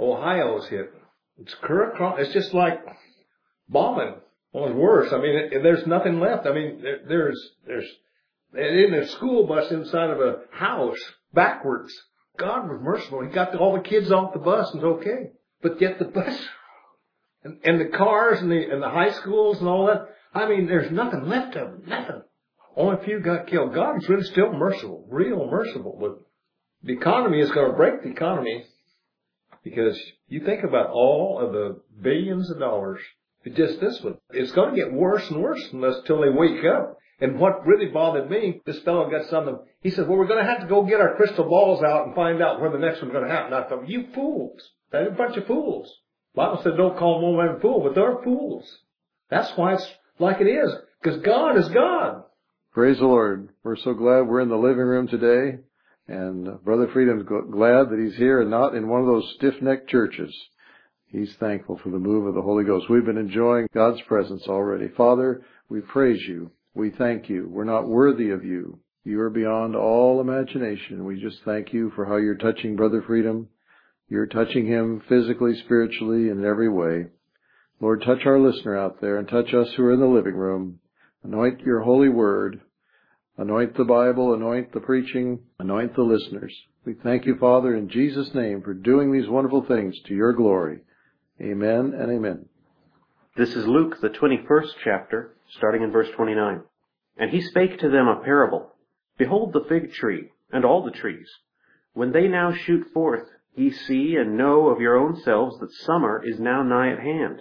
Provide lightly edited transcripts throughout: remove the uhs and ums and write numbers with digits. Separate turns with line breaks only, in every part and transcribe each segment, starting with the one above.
Ohio's hit. It's just like bombing. Well, it's worse. I mean, there's nothing left. I mean, there's in a school bus inside of a house backwards. God was merciful. He got all the kids off the bus and it's okay. But yet the bus and the cars and the high schools and all that. I mean, there's nothing left of them. Nothing. Only a few got killed. God is really still merciful, real merciful. But the economy is going to break the economy because you think about all of the billions of dollars. Just this one. It's going to get worse and worse until they wake up. And what really bothered me, this fellow got something. He said, well, we're going to have to go get our crystal balls out and find out when the next one's going to happen. I thought, you fools. They're a bunch of fools. The Bible said don't call one man a fool, but they're fools. That's why it's like it is. Because God is God.
Praise the Lord. We're so glad we're in the living room today. And Brother Freedom's glad that he's here and not in one of those stiff-necked churches. He's thankful for the move of the Holy Ghost. We've been enjoying God's presence already. Father, we praise you. We thank you. We're not worthy of you. You are beyond all imagination. We just thank you for how you're touching Brother Freedom. You're touching him physically, spiritually, in every way. Lord, touch our listener out there and touch us who are in the living room. Anoint your holy word. Anoint the Bible. Anoint the preaching. Anoint the listeners. We thank you, Father, in Jesus' name for doing these wonderful things to your glory. Amen and amen.
This is Luke, the 21st chapter, starting in verse 29. And he spake to them a parable. Behold the fig tree, and all the trees. When they now shoot forth, ye see and know of your own selves that summer is now nigh at hand.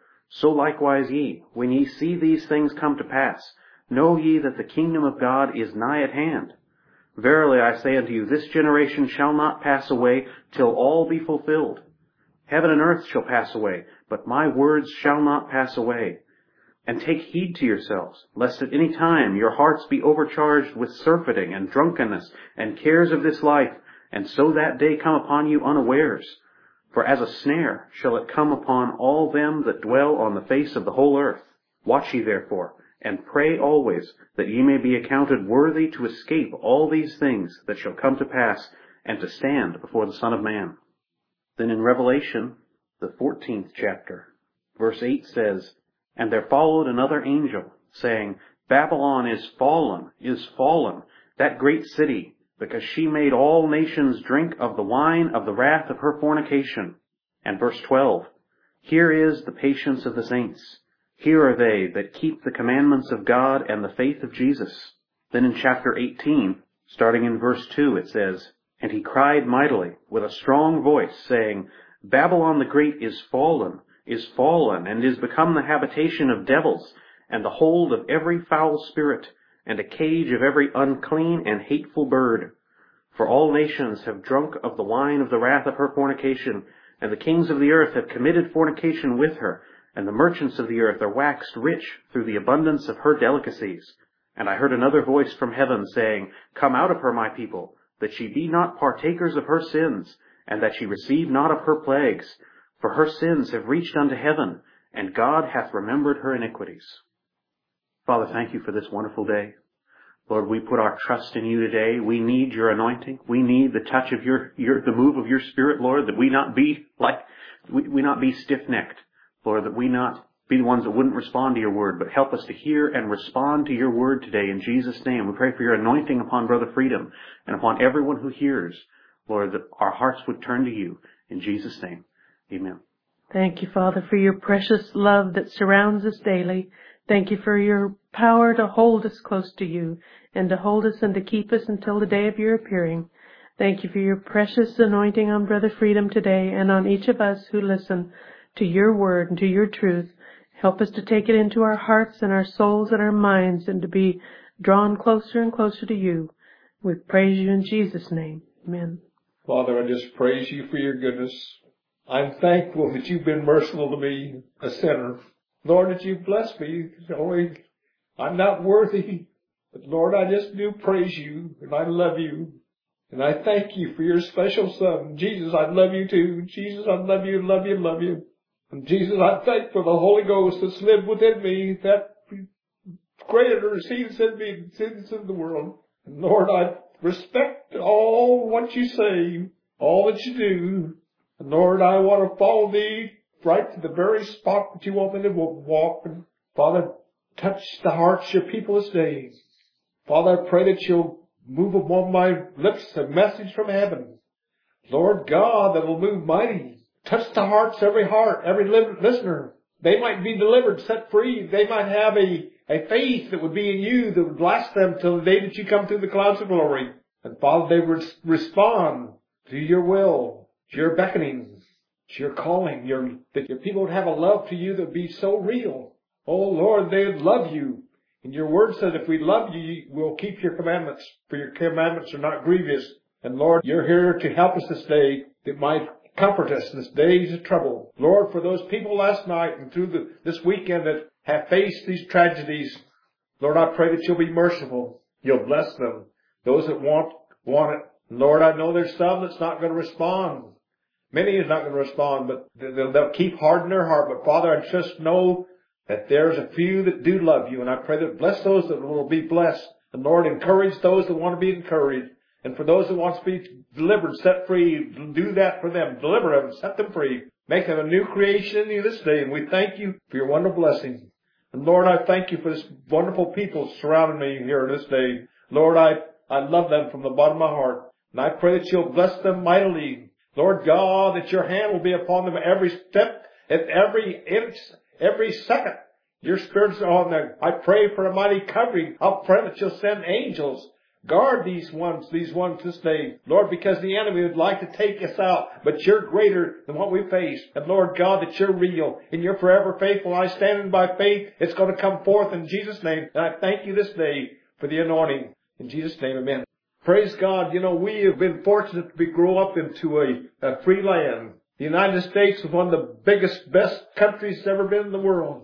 So likewise ye, when ye see these things come to pass, know ye that the kingdom of God is nigh at hand. Verily I say unto you, this generation shall not pass away till all be fulfilled. Heaven and earth shall pass away, but my words shall not pass away. And take heed to yourselves, lest at any time your hearts be overcharged with surfeiting and drunkenness and cares of this life, and so that day come upon you unawares. For as a snare shall it come upon all them that dwell on the face of the whole earth. Watch ye therefore, and pray always, that ye may be accounted worthy to escape all these things that shall come to pass, and to stand before the Son of Man. Then in Revelation, the 14th chapter, verse 8 says, And there followed another angel, saying, Babylon is fallen, that great city, because she made all nations drink of the wine of the wrath of her fornication. And verse 12, Here is the patience of the saints. Here are they that keep the commandments of God and the faith of Jesus. Then in chapter 18, starting in verse 2, it says, And he cried mightily with a strong voice, saying, Babylon the great is fallen, and is become the habitation of devils, and the hold of every foul spirit, and a cage of every unclean and hateful bird. For all nations have drunk of the wine of the wrath of her fornication, and the kings of the earth have committed fornication with her, and the merchants of the earth are waxed rich through the abundance of her delicacies. And I heard another voice from heaven, saying, Come out of her, my people, that ye be not partakers of her sins, and that ye receive not of her plagues. For her sins have reached unto heaven, and God hath remembered her iniquities. Father, thank you for this wonderful day. Lord, we put our trust in you today. We need your anointing. We need the touch of the move of your Spirit, Lord, that we not be stiff-necked. Lord, that we not be the ones that wouldn't respond to your word, but help us to hear and respond to your word today in Jesus' name. We pray for your anointing upon Brother Freedom and upon everyone who hears, Lord, that our hearts would turn to you in Jesus' name. Amen.
Thank you, Father, for your precious love that surrounds us daily. Thank you for your power to hold us close to you and to hold us and to keep us until the day of your appearing. Thank you for your precious anointing on Brother Freedom today and on each of us who listen to your word and to your truth. Help us to take it into our hearts and our souls and our minds and to be drawn closer and closer to you. We praise you in Jesus' name. Amen.
Father, I just praise you for your goodness. I'm thankful that you've been merciful to me, a sinner. Lord, that you've blessed me. I'm not worthy, but Lord, I just do praise you, and I love you. And I thank you for your special Son. Jesus, I love you too. Jesus, I love you, love you, love you. And Jesus, I thank for the Holy Ghost that's lived within me, that greater is he that's in me than is in the world. And Lord, I respect all what you say, all that you do. And Lord, I want to follow Thee right to the very spot that You want me to walk. And Father, touch the hearts of Your people this day. Father, I pray that You'll move upon my lips a message from heaven. Lord God, that will move mighty. Touch the hearts, every listener. They might be delivered, set free. They might have a faith that would be in You that would last them till the day that You come through the clouds of glory. And Father, they would respond to Your will, to Your beckoning, to Your calling, that Your people would have a love to You that would be so real. Oh Lord, they would love You. And Your word says if we love You, we'll keep Your commandments, for Your commandments are not grievous. And Lord, You're here to help us this day, that might comfort us in this days of trouble. Lord, for those people last night and through this weekend that have faced these tragedies, Lord, I pray that You'll be merciful. You'll bless them. Those that want it. Lord, I know there's some that's not going to respond. Many is not going to respond, but they'll keep hard in their heart. But Father, I just know that there's a few that do love You, and I pray that bless those that will be blessed. And Lord, encourage those that want to be encouraged. And for those that want to be delivered, set free, do that for them. Deliver them, set them free. Make them a new creation in You this day. And we thank You for Your wonderful blessing. And Lord, I thank You for this wonderful people surrounding me here this day. Lord, I love them from the bottom of my heart. And I pray that You'll bless them mightily. Lord God, that Your hand will be upon them every step, at every inch, every second. Your Spirit's on them. I pray for a mighty covering. I'll pray that You'll send angels. Guard these ones this day, Lord, because the enemy would like to take us out, but You're greater than what we face. And Lord God, that You're real and You're forever faithful. I stand in by faith. It's going to come forth in Jesus' name. And I thank You this day for the anointing. In Jesus' name, amen. Praise God. You know, we have been fortunate to grow up into a free land. The United States is one of the biggest, best countries that's ever been in the world.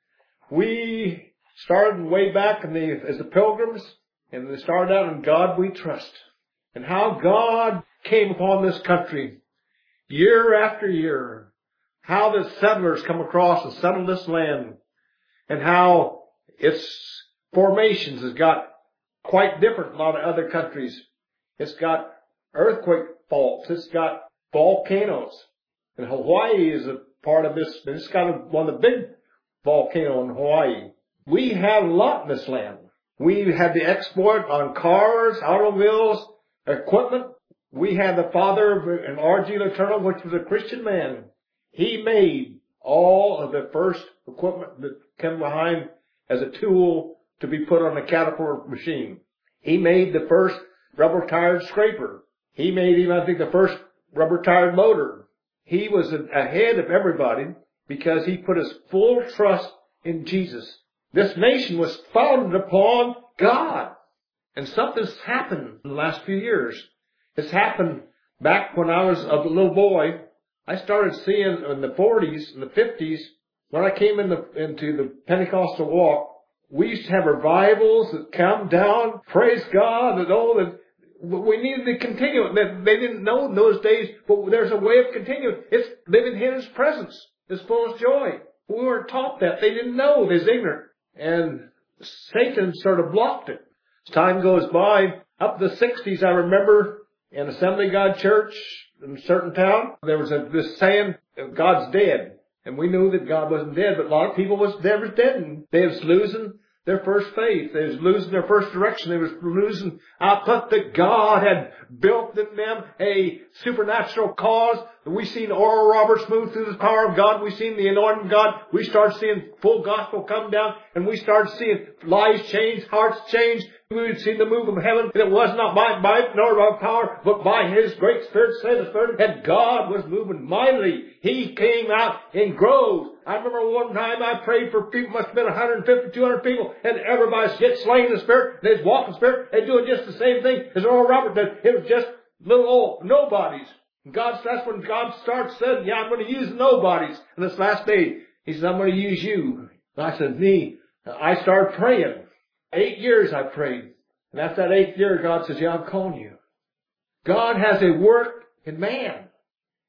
We started way back as the Pilgrims. And they started out in God We Trust. And how God came upon this country year after year. How the settlers come across and settled this land. And how its formations has got quite different from a lot of other countries. It's got earthquake faults. It's got volcanoes. And Hawaii is a part of this. It's got one of the big volcanoes in Hawaii. We have a lot in this land. We had the export on cars, automobiles, equipment. We had the father of R.G. Letourneau, which was a Christian man. He made all of the first equipment that came behind as a tool to be put on a Caterpillar machine. He made the first rubber-tired scraper. He made even, I think, the first rubber-tired motor. He was ahead of everybody because he put his full trust in Jesus. This nation was founded upon God. And something's happened in the last few years. It's happened back when I was a little boy. I started seeing in the 40s and the 50s, when I came into the Pentecostal walk, we used to have revivals that come down. Praise God. That we needed to continue. They didn't know in those days, but there's a way of continuing. It's living in His presence. It's full of joy. We weren't taught that. They didn't know. They was ignorant. And Satan sort of blocked it. As time goes by, up to the 60s, I remember in Assembly of God Church in a certain town, there was this saying, God's dead. And we knew that God wasn't dead, but a lot of people was dead, and they was losing their first faith. They was losing their first direction. They was losing output that God had built in them a supernatural cause. We seen Oral Roberts move through the power of God. We seen the anointing of God. We started seeing full gospel come down, and we started seeing lives change, hearts change. We would see the move of heaven. And it was not by might nor by power, but by His great Spirit, said the Spirit. And God was moving mightily. He came out in groves. I remember one time I prayed for people, must have been 150, 200 people, and everybody gets slain in the Spirit. They walk in the Spirit. They doing just the same thing as Oral Roberts did. It was just little old nobodies. That's when God starts saying, yeah, I'm going to use nobodies in this last day. He says, I'm going to use you. And I said, me. I started praying. 8 years I prayed. And after that 8th year, God says, yeah, I'm calling you. God has a work in man.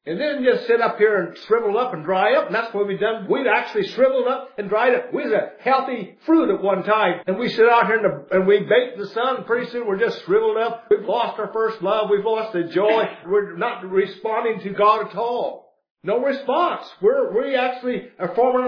And then just sit up here and shrivel up and dry up, and that's what we've done. We've actually shriveled up and dried up. We was a healthy fruit at one time, and we sit out here and we bake the sun, and pretty soon we're just shriveled up. We've lost our first love. We've lost the joy. We're not responding to God at all. No response. We actually are forming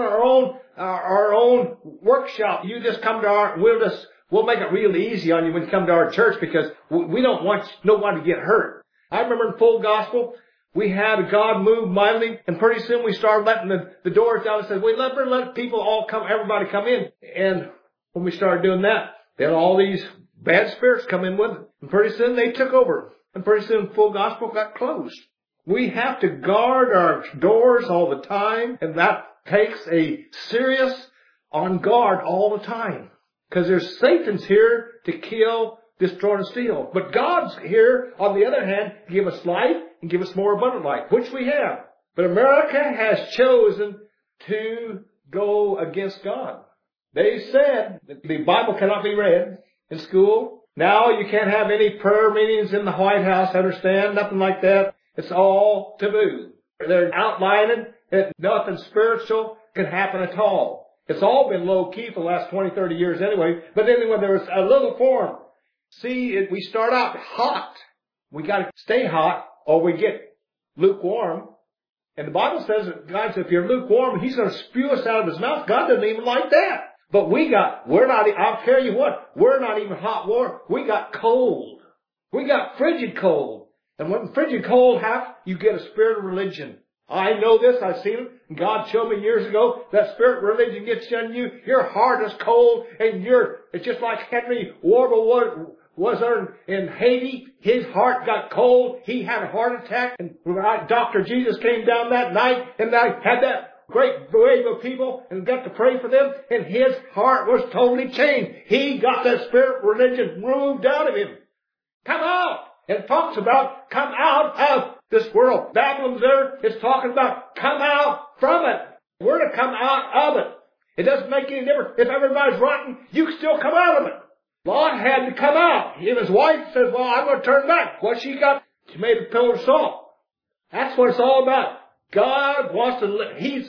our own workshop. You just come to we'll make it real easy on you when you come to our church, because we don't want nobody to get hurt. I remember in Full Gospel, we had God move mightily, and pretty soon we started letting the doors down and said, we never let people everybody come in. And when we started doing that, then all these bad spirits come in with it. And pretty soon they took over. And pretty soon Full Gospel got closed. We have to guard our doors all the time, and that takes a serious on guard all the time. Because there's Satan's here to kill, destroy, and steal. But God's here, on the other hand, to give us life and give us more abundant life, which we have. But America has chosen to go against God. They said that the Bible cannot be read in school. Now you can't have any prayer meetings in the White House, understand? Nothing like that. It's all taboo. They're outlining that nothing spiritual can happen at all. It's all been low-key for the last 20, 30 years anyway. But anyway, there was a little form. See, we start out hot. We got to stay hot or we get lukewarm. And the Bible says that God says if you're lukewarm, He's going to spew us out of His mouth. God doesn't even like that. But I'll tell you what, we're not even hot water. We got cold. We got frigid cold. And when frigid cold happens, you get a spirit of religion. I know this, I've seen it. And God showed me years ago that spirit of religion gets on you. Your heart is cold, and it's just like Henry Wardle was in Haiti. His heart got cold. He had a heart attack, and Dr. Jesus came down that night, and I had that great wave of people and got to pray for them, and his heart was totally changed. He got that spirit of religion removed out of him. Come out! It talks about come out of this world. Babylon's there. It's talking about come out from it. We're to come out of it. It doesn't make any difference. If everybody's rotten, you can still come out of it. Lot had to come out. And his wife says, well, I'm going to turn back. What she got? She made a pillar of salt. That's what it's all about. God wants to live.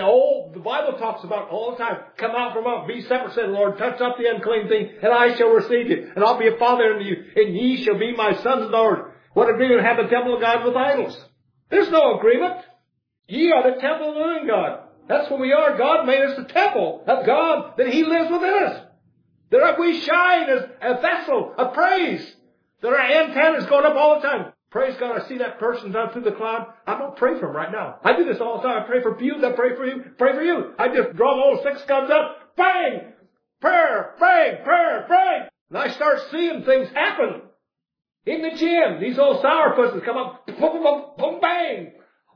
The Bible talks about all the time, come out from out, be separate, said the Lord, touch up the unclean thing, and I shall receive you, and I'll be a father unto you, and ye shall be my sons and daughters. What agreement have the temple of God with idols? There's no agreement. Ye are the temple of the living God. That's what we are. God made us the temple of God, that He lives within us. That we shine as a vessel of praise. That our antennas going up all the time. Praise God, I see that person down through the cloud. I'm going to pray for him right now. I do this all the time. I pray for you, I pray for you, pray for you. I just draw my old 6 guns up. Bang! Prayer, bang, prayer, bang. And I start seeing things happen. In the gym, these old sourpusses come up, boom, boom, boom, bang.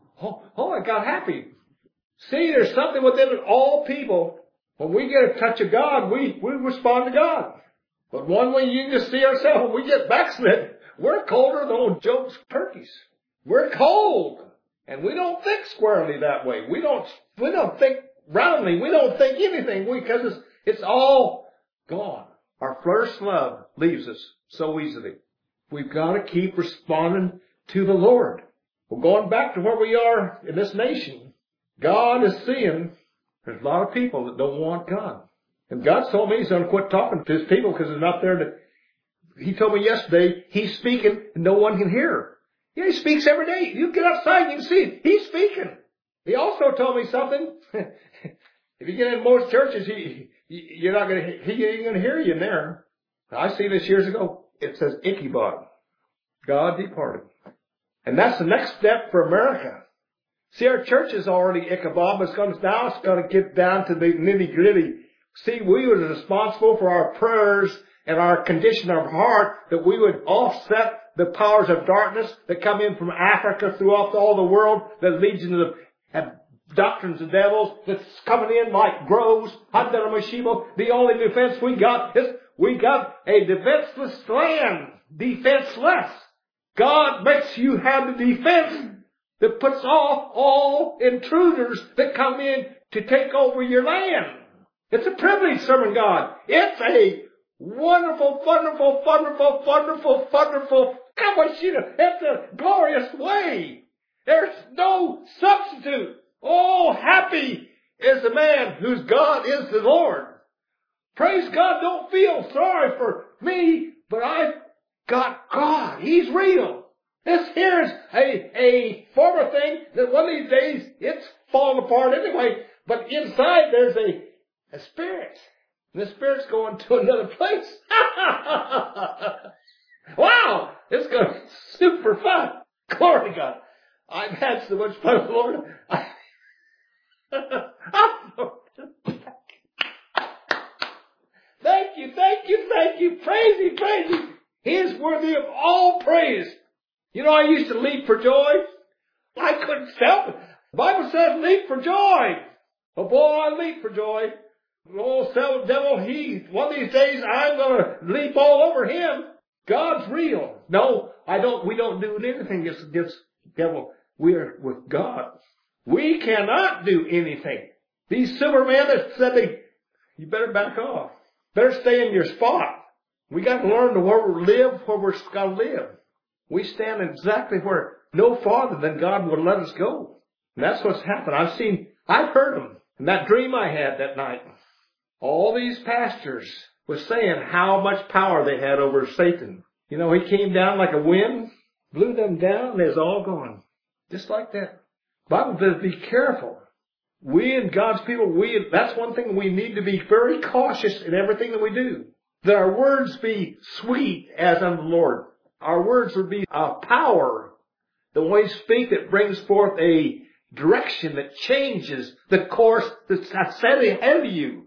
Oh, I got happy. See, there's something within all people. When we get a touch of God, we respond to God. But one way you can just see ourselves, when we get backslid, we're colder than old Job's turkeys. We're cold. And we don't think squarely that way. We don't think roundly. We don't think anything because it's all gone. Our first love leaves us so easily. We've got to keep responding to the Lord. Well, going back to where we are in this nation, God is seeing there's a lot of people that don't want God. And God told me He's going to quit talking to His people because they're not there to... He told me yesterday, He's speaking and no one can hear. Yeah, He speaks every day. You get outside, you can see it. He's speaking. He also told me something. If you get in most churches, you're not going to, He ain't going to hear you in there. I see this years ago. It says Ichabod. God departed. And that's the next step for America. See, our church is already Ichabod, but it's going to get down to the nitty gritty. See, we were responsible for our prayers and our condition of heart, that we would offset the powers of darkness that come in from Africa throughout all the world, that leads into the doctrines of devils that's coming in like groves. The only defense we got is we got a defenseless land. Defenseless. God makes you have the defense that puts off all intruders that come in to take over your land. It's a privilege serving God. It's a wonderful, it's a glorious way. There's no substitute. Oh, happy is the man whose God is the Lord. Praise God, don't feel sorry for me, but I've got God. He's real. This here's a former thing that one of these days it's falling apart anyway, but inside there's a spirit. And the spirit's going to another place. Wow! It's going to be super fun. Glory to God. I've had so much fun with the Lord. Thank you, thank you, thank you. Praise Him, praise Him. He is worthy of all praise. You know, I used to leap for joy. I couldn't help it. The Bible says leap for joy. Oh boy, I leap for joy. Oh, devil, one of these days I'm going to leap all over him. God's real. No, we don't do anything against the devil. We're with God. We cannot do anything. These supermen that said you better back off. Better stay in your spot. We got to learn to live where we're got to live. We stand exactly where no farther than God would let us go. And that's what's happened. I've heard them. In that dream I had that night, all these pastors was saying how much power they had over Satan. You know, he came down like a wind, blew them down, and it's all gone. Just like that. The Bible says be careful. We and God's people, that's one thing we need to be very cautious in everything that we do. That our words be sweet as unto the Lord. Our words would be a power. The way we speak that brings forth a direction that changes the course that's set ahead of you.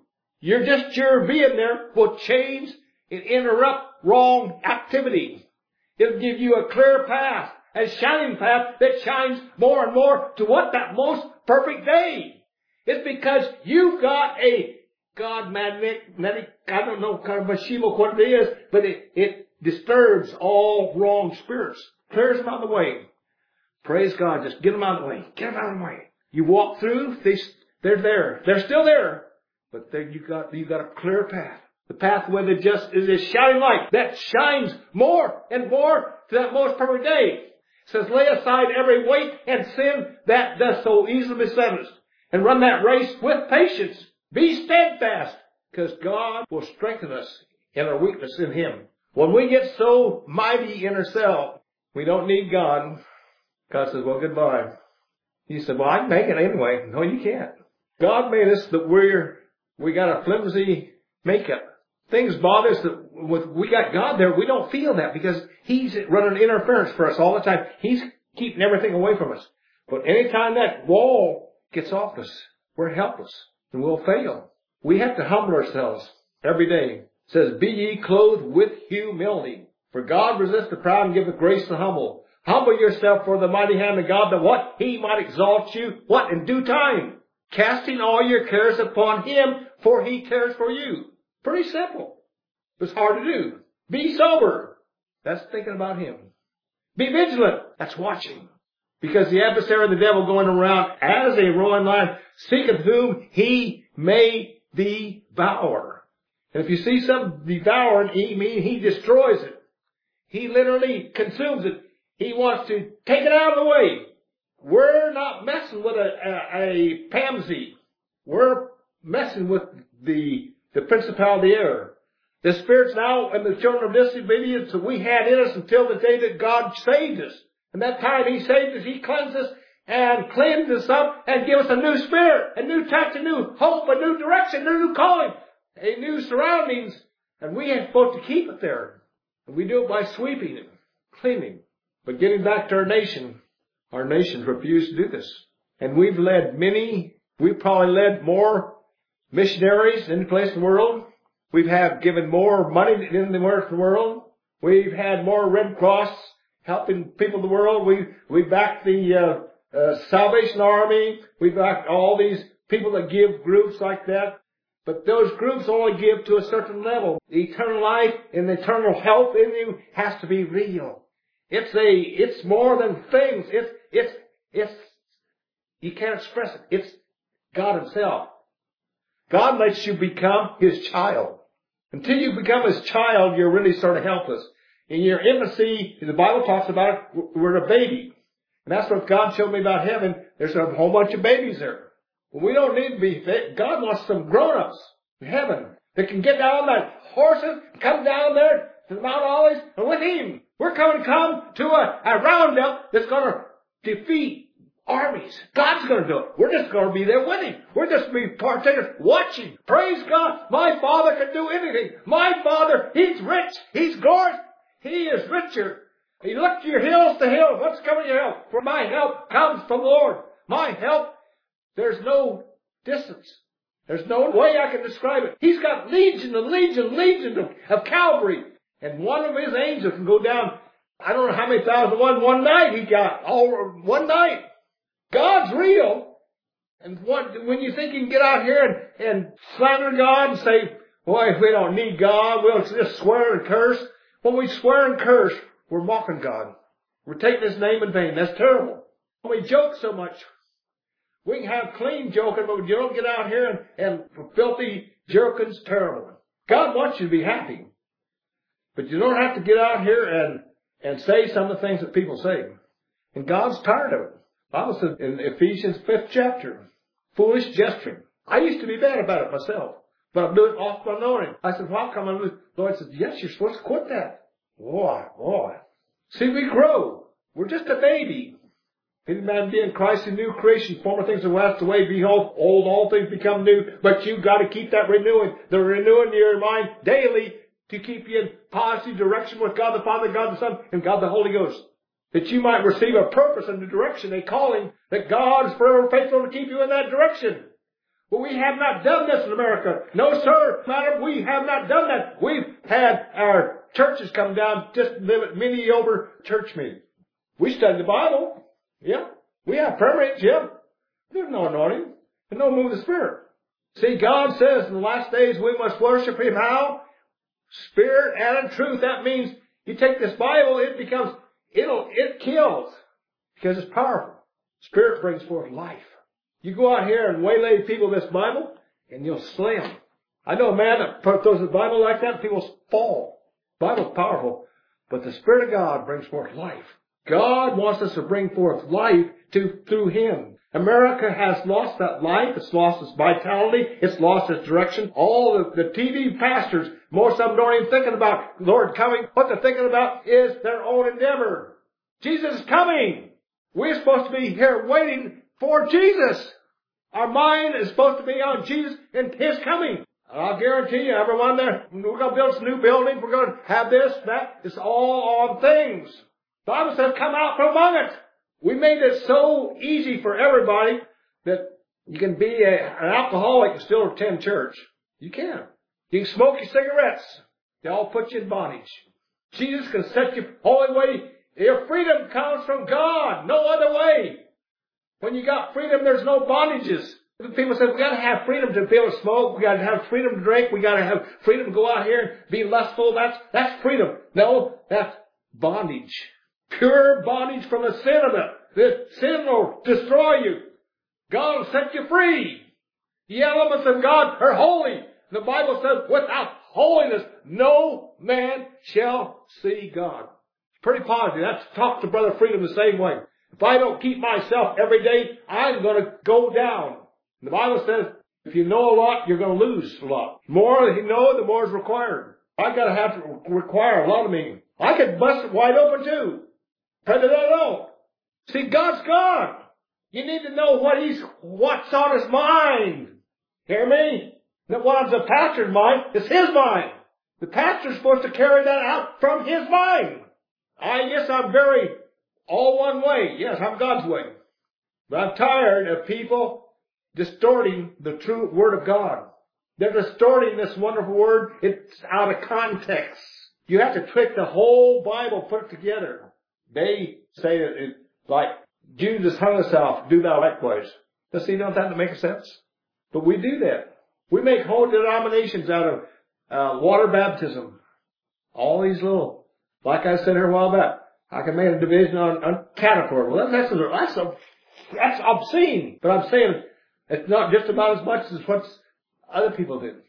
Your being there will change and interrupt wrong activity. It'll give you a clear path, a shining path that shines more and more to what that most perfect day. It's because you've got a God magnetic, I don't know, kind of a Shiva what it is, but it disturbs all wrong spirits. Clears them out of the way. Praise God. Just get them out of the way. Get them out of the way. You walk through, they're there. They're still there. But there you got a clear path. The pathway that just is a shining light that shines more and more to that most perfect day. It says, lay aside every weight and sin that does so easily beset us. And run that race with patience. Be steadfast. Because God will strengthen us in our weakness in Him. When we get so mighty in ourselves, we don't need God. God says, well, goodbye. He said, well, I can make it anyway. No, you can't. God made us that we got a flimsy makeup. Things bother us that we got God there, we don't feel that because He's running interference for us all the time. He's keeping everything away from us. But anytime that wall gets off us, we're helpless and we'll fail. We have to humble ourselves every day. It says, be ye clothed with humility. For God resists the proud and giveth grace to the humble. Humble yourself for the mighty hand of God, that what? He might exalt you, what? In due time. Casting all your cares upon Him, for He cares for you. Pretty simple. It's hard to do. Be sober. That's thinking about Him. Be vigilant. That's watching. Because the adversary of the devil going around as a roaring lion, seeketh whom he may devour. And if you see something devouring, he destroys it. He literally consumes it. He wants to take it out of the way. We're not messing with a pansy. We're messing with the principality of the air. The spirits now and the children of disobedience that we had in us until the day that God saved us. And that time He saved us, He cleansed us and cleansed us up and gave us a new spirit, a new touch, a new hope, a new direction, a new calling, a new surroundings. And we ain't supposed to keep it there. And we do it by sweeping and cleaning. But getting back to our nations refuse to do this. And we've probably led more missionaries in the place in the world. We've given more money in the world. We've had more Red Cross helping people in the world. We backed the Salvation Army. We backed all these people that give groups like that. But those groups only give to a certain level. The eternal life and the eternal health in you has to be real. It's more than things. You can't express it. It's God Himself. God lets you become His child. Until you become His child, you're really sort of helpless. In your infancy, the Bible talks about it, we're a baby. And that's what God showed me about heaven. There's a whole bunch of babies there. Well, we don't need to be fit. God wants some grown-ups in heaven that can get down on that horses, come down there to the Mount Olives, and with Him. We're going to come to a roundup that's going to defeat armies. God's going to do it. We're just going to be there with Him. We're just going to be partakers watching. Praise God. My Father can do anything. My Father, He's rich. He's glorious. He is richer. You look to your hills to hills. What's coming to your help? For my help comes from the Lord. My help, there's no distance. There's no way I can describe it. He's got legion of cavalry. And one of His angels can go down, I don't know how many thousand one night He got. All one night. God's real. And when you think you can get out here and slander God and say, boy, we don't need God, we'll just swear and curse. When we swear and curse, we're mocking God. We're taking His name in vain. That's terrible. When we joke so much, we can have clean joking, but you don't get out here and filthy joking's terrible. God wants you to be happy. But you don't have to get out here and say some of the things that people say. And God's tired of it. The Bible says in Ephesians 5th chapter, foolish gesturing. I used to be bad about it myself, but I'm doing it off my knowing. I said, well, how come I'm doing? The Lord said, yes, you're supposed to quit that. Boy. See, we grow. We're just a baby. If any man be in Christ, a new creation, former things are passed away, behold, old, all things become new. But you've got to keep that renewing. The renewing your mind daily to keep you in positive direction with God the Father, God the Son, and God the Holy Ghost. That you might receive a purpose and a direction, a calling, that God is forever faithful to keep you in that direction. But we have not done this in America. No, sir, madam, we have not done that. We've had our churches come down, just many over church meetings. We study the Bible. Yeah. We have prayer meetings. Yeah. There's no anointing. There's no move of the Spirit. See, God says in the last days we must worship Him how? Spirit and in truth. That means you take this Bible, it kills. Because it's powerful. Spirit brings forth life. You go out here and waylay people with this Bible, and you'll slay them. I know a man that throws the Bible like that, and people fall. The Bible's powerful, but the Spirit of God brings forth life. God wants us to bring forth life through Him. America has lost that life. It's lost its vitality. It's lost its direction. All the TV pastors, most of them don't even thinking about Lord coming. What they're thinking about is their own endeavor. Jesus is coming. We're supposed to be here waiting for Jesus. Our mind is supposed to be on Jesus and His coming. I'll guarantee you, everyone there, we're going to build some new buildings. We're going to have this, that. It's all on things. The Bible says, come out from among it. We made it so easy for everybody that you can be an alcoholic and still attend church. You can. You can smoke your cigarettes. They all put you in bondage. Jesus can set you all the way. Your freedom comes from God. No other way. When you got freedom, there's no bondages. People say, we got to have freedom to be able to smoke. We got to have freedom to drink. We got to have freedom to go out here and be lustful. That's freedom. No, that's bondage. Pure bondage from the sin of it. The sin will destroy you. God will set you free. The elements of God are holy. The Bible says, without holiness, no man shall see God. It's pretty positive. That's talk to Brother Freedom the same way. If I don't keep myself every day, I'm going to go down. The Bible says, if you know a lot, you're going to lose a lot. The more you know, the more is required. I got to have to require a lot of me. I could bust it wide open too. Pray that I don't. See, God's God. You need to know what's on His mind. Hear me? Not what's the pastor's mind. It's His mind. The pastor's supposed to carry that out from his mind. I guess I'm very all one way. Yes, I'm God's way. But I'm tired of people distorting the true Word of God. They're distorting this wonderful Word. It's out of context. You have to take the whole Bible, put it together. They say that it's like Jesus hung himself, do thou likewise. Does he know that make sense? But we do that. We make whole denominations out of water baptism. All these little, like I said here a while back, I can make a division on caterpillar. Well, that's obscene. But I'm saying it's not just about as much as what other people do.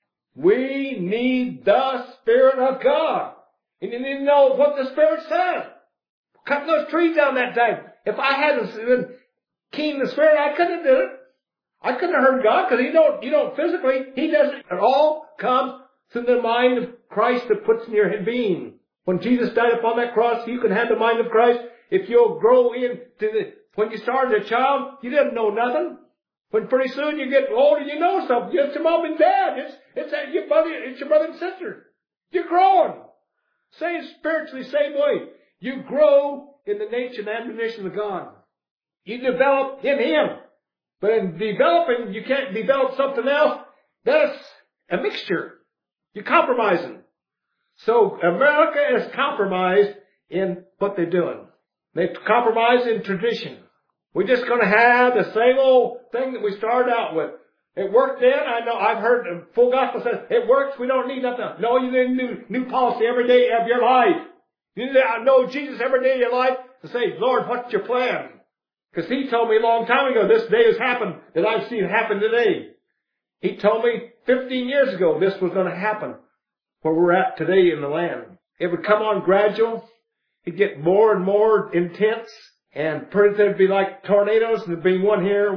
We need the Spirit of God. And you need to know what the Spirit says. Cutting those trees down that time. if I hadn't been keen in the Spirit, I couldn't have did it. I couldn't have heard God because you don't physically. He doesn't. It all comes through the mind of Christ that puts in your being. When Jesus died upon that cross, you can have the mind of Christ. If you'll grow when you started a child, you didn't know nothing. When pretty soon you get older, you know something. It's your mom and dad. It's your brother and sister. You're growing. Same spiritually, same way. You grow in the nature and admonition of God. You develop in Him. But in developing, you can't develop something else. That's a mixture. You're compromising. So America is compromised in what they're doing. They compromise in tradition. We're just going to have the same old thing that we started out with. It worked then. I know I've heard the full gospel says it works. We don't need nothing. No, you need new policy every day of your life. You need to know Jesus every day of your life to say, Lord, what's your plan? Because He told me a long time ago, this day has happened that I've seen happen today. He told me 15 years ago this was going to happen where we're at today in the land. It would come on gradual. It'd get more and more intense. And pretty soon it'd be like tornadoes and there'd be one here,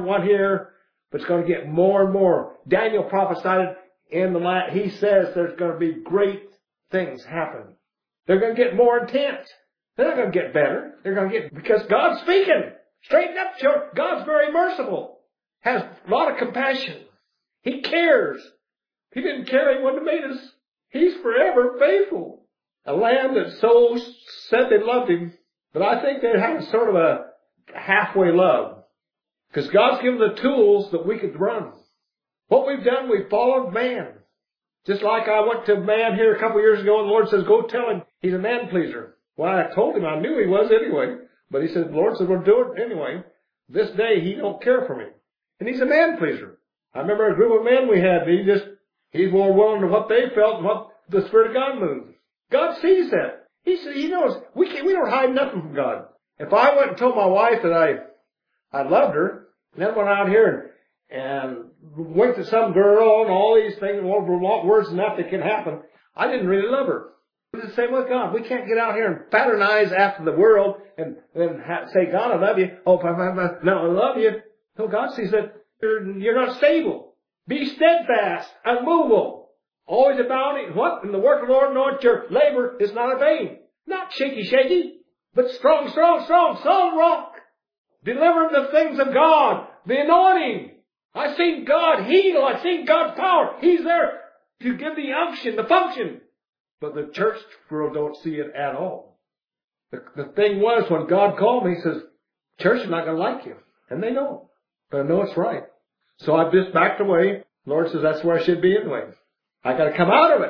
but it's going to get more and more. Daniel prophesied in the land. He says there's going to be great things happen. They're going to get more intense. They're not going to get better. They're going to get, because God's speaking. Straighten up, church. God's very merciful. Has a lot of compassion. He cares. If He didn't care, He wouldn't have made us. He's forever faithful. A land that so said they loved Him, but I think they have sort of a halfway love. Because God's given the tools that we could run. What we've done, we've followed man. Just like I went to a man here a couple of years ago and the Lord says, go tell him he's a man pleaser. Well, I told him I knew he was anyway. But he said, the Lord said, we'll do it anyway. This day he don't care for me. And he's a man pleaser. I remember a group of men we had. He's more willing to what they felt and what the Spirit of God moves. God sees that. He knows. We don't hide nothing from God. If I went and told my wife that I loved her, and then went out here and winked at some girl and all these things, well, worse than that can happen, I didn't really love her. It's the same with God. We can't get out here and patternise after the world and then say, God, I love you. Oh, no, I love you. No, God sees that you're not stable. Be steadfast, unmovable, always abounding. What? In the work of the Lord, knowing your labor is not in vain. Not shaky, but strong, solid rock. Delivering the things of God, the anointing. I've seen God heal. I've seen God's power. He's there to give the unction, the function. But the church world don't see it at all. The thing was, when God called me, He says, church is not going to like you. And they don't. But I know it's right. So I've just backed away. The Lord says, that's where I should be anyway. I got to come out of it.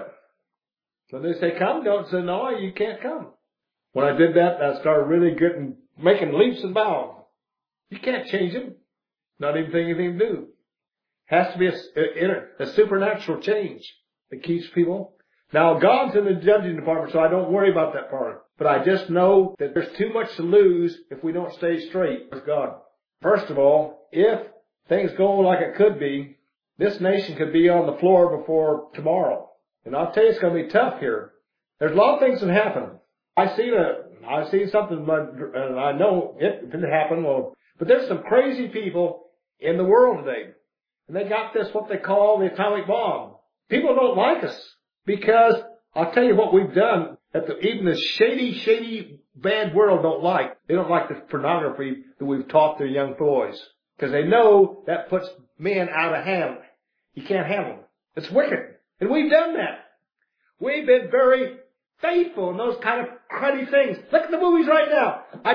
So they say, come. Don't say, no, you can't come. When I did that, I started really making leaps and bounds. You can't change them. Not even think anything to do. Has to be a supernatural change that keeps people. Now, God's in the judging department, so I don't worry about that part. But I just know that there's too much to lose if we don't stay straight with God. First of all, if things go like it could be, this nation could be on the floor before tomorrow. And I'll tell you, it's going to be tough here. There's a lot of things that happen. I see something, and I know it didn't happen. Well, but there's some crazy people in the world today. And they got this, what they call the atomic bomb. People don't like us because I'll tell you what we've done that even the shady, bad world don't like. They don't like the pornography that we've taught their young boys because they know that puts men out of hand. You can't handle them. It's wicked. And we've done that. We've been very faithful in those kind of cruddy things. Look at the movies right now. I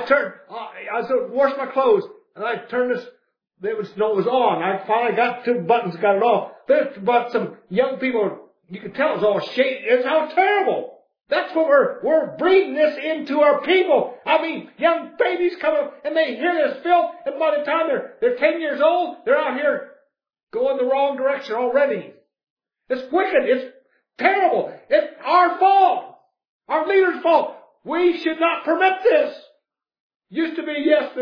washed my clothes and I turned this. It was on. I finally got two buttons, got it off. There's about some young people. You can tell it's all shady. It's how terrible. That's what we're breeding this into our people. I mean, young babies come up and they hear this filth, and by the time they're 10 years old, they're out here going the wrong direction already. It's wicked. It's terrible. It's our fault. Our leaders' fault. We should not permit this. Used to be, yes,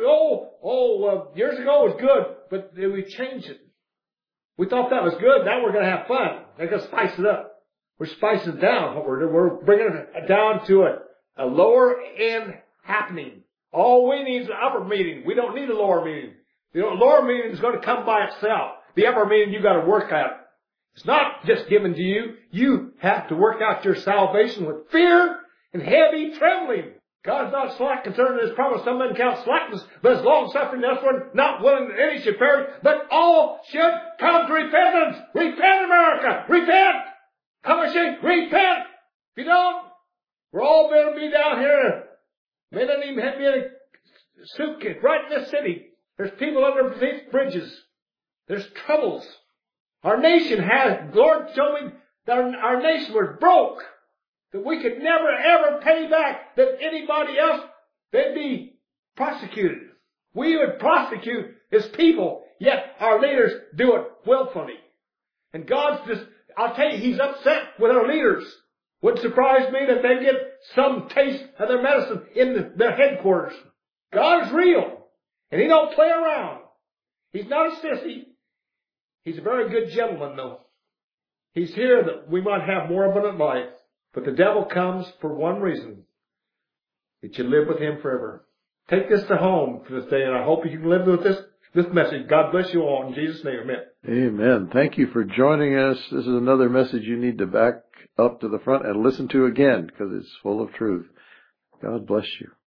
years ago it was good, but we changed it. We thought that was good. Now we're going to have fun. They're going to spice it up. We're spicing it down. What we're doing, we're bringing it down to a lower end happening. All we need is an upper meeting. We don't need a lower meeting. The lower meeting is going to come by itself. The upper meeting you got to work out. It's not just given to you. You have to work out your salvation with fear and heavy trembling. God's not slack concerning His promise. Some men count slackness, but is long suffering elsewhere, not willing that any should perish, but all should come to repentance. Repent, America! Repent! Commission, repent! If you don't, we're all going to be down here. May not even have me in a suitcase right in this city. There's people under these bridges. There's troubles. Our nation Lord showed me that our nation was broke. That we could never ever pay back that anybody else, they'd be prosecuted. We would prosecute His people, yet our leaders do it willfully. And God's just, I'll tell you, He's upset with our leaders. Wouldn't surprise me that they get some taste of their medicine in their headquarters. God is real. And He don't play around. He's not a sissy. He's a very good gentleman, though. He's here that we might have more abundant life. But the devil comes for one reason. That you live with him forever. Take this to home for this day, and I hope you can live with this message. God bless you all in Jesus' name. Amen.
Amen. Thank you for joining us. This is another message you need to back up to the front and listen to again, because it's full of truth. God bless you.